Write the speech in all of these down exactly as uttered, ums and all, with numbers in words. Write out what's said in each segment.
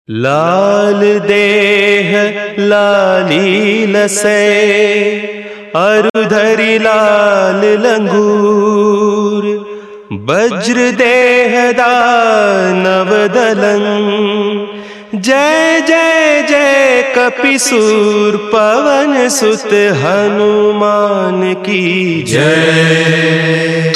लाल देह लालीलसे अरुधरि लाल लंगूर, वज्र देह दानव दलं। जय जय जय कपिसूर पवन सुत हनुमान की जय।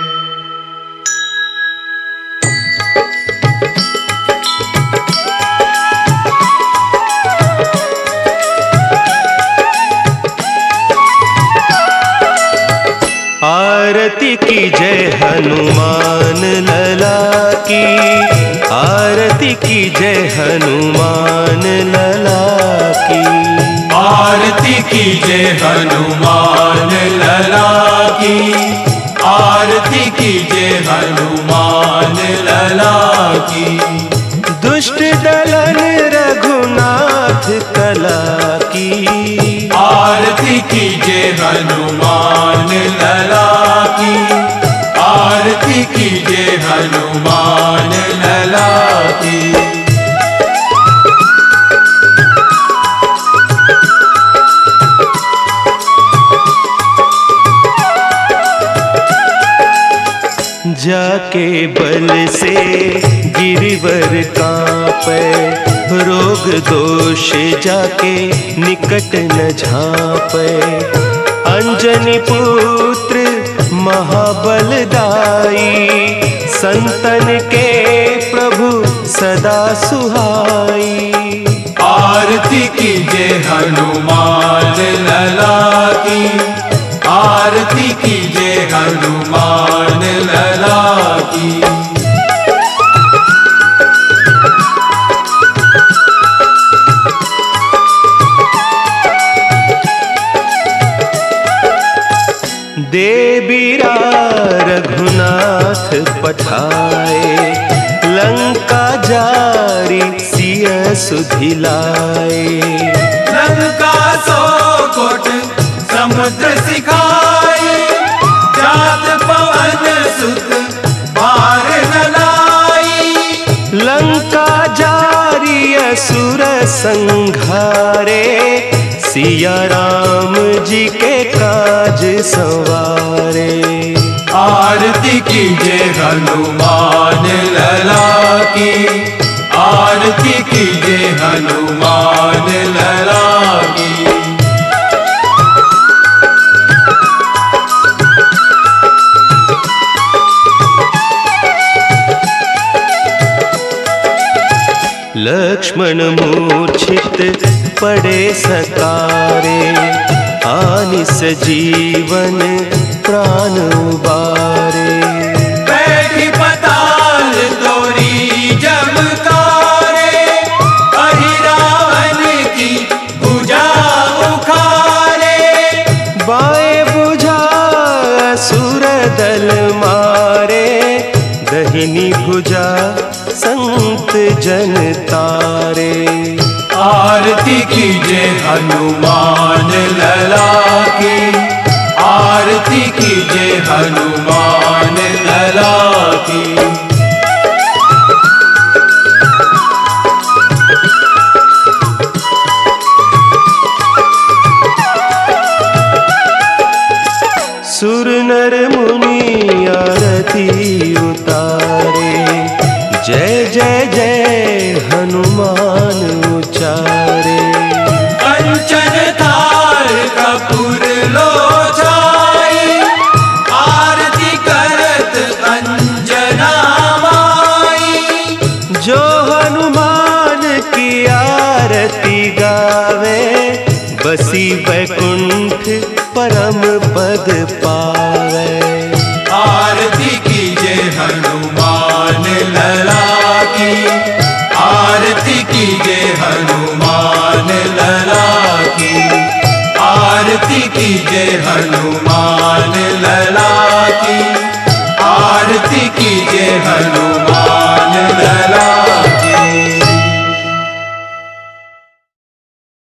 आरती की जय हनुमान लला की, आरती की जय हनुमान लला की। आरती की जय हनुमान लला की, आरती की जय हनुमान लला की। दुष्ट दलन रघुनाथ कला की, आरती की जय हनुमान लला की, आरती की जय हनुमान लला की। जाके बल से गिरिवर कांपे, रोग दोष जाके निकट न झांपे। अंजनी पुत्र महाबलदाई, संतन के प्रभु सदा सुहाई। आरती की जय हनुमान लला की, आरती की जय हनुमान लला की। देबीरा रघुनाथ पठाए, लंका जारी सिय सुधिलाए। लंका सौ कोट समुद्र सिखाए, जात पवन सुत बार न लाई। लंका जारी असुर संघारे, सिया राम जी के काज संवारे। आरती की जय हनुमान लला की, आरती की जय हनुमान लला की। लक्ष्मण मूर्छित पड़े सकारे, आनिस जीवन प्राण उबारे। बैठी पताल तोरी जमकारे, अहि रावण की भुजा उखारे। बाएं भुजा असुर दल मारे, दहिनी भुजा संत जन तारे। आरती की जय हनुमान लला की, आरती की जय हनुमान लला की। सुर नर मुनि आरती उतारे, जय जय जय हनुमान उचारे। कंचन थाल कपूर लोचाई, आरती करत अंजना माई। जो हनुमान की आरती गावे, बसी वैकुंठ परम पद पावे। आरती की जय हनुमान लला की, आरती की जय हनुमान लला की, आरती की जय हनुमान लला की, आरती की जय हनुमान लला।